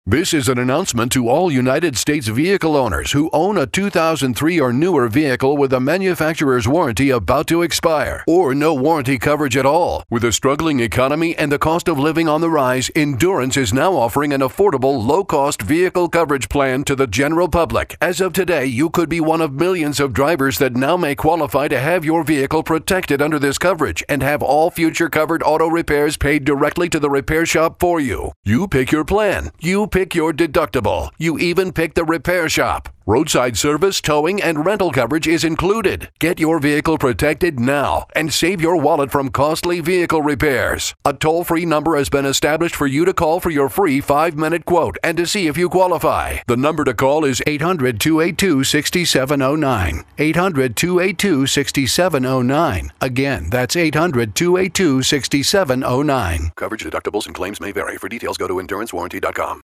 This is an announcement to all United States vehicle owners who own a 2003 or newer vehicle with a manufacturer's warranty about to expire, or no warranty coverage at all. With a struggling economy and the cost of living on the rise, Endurance is now offering an affordable, low-cost vehicle coverage plan to the general public. As of today, you could be one of millions of drivers that now may qualify to have your vehicle protected under this coverage and have all future covered auto repairs paid directly to the repair shop for you. You pick your plan. You pick your deductible. You even pick the repair shop. Roadside service, towing, and rental coverage is included. Get your vehicle protected now and save your wallet from costly vehicle repairs. A toll-free number has been established for you to call for your free 5-minute quote and to see if you qualify. The number to call is 800-282-6709. 800-282-6709. Again, that's 800-282-6709. Coverage, deductibles, and claims may vary. For details, go to endurancewarranty.com.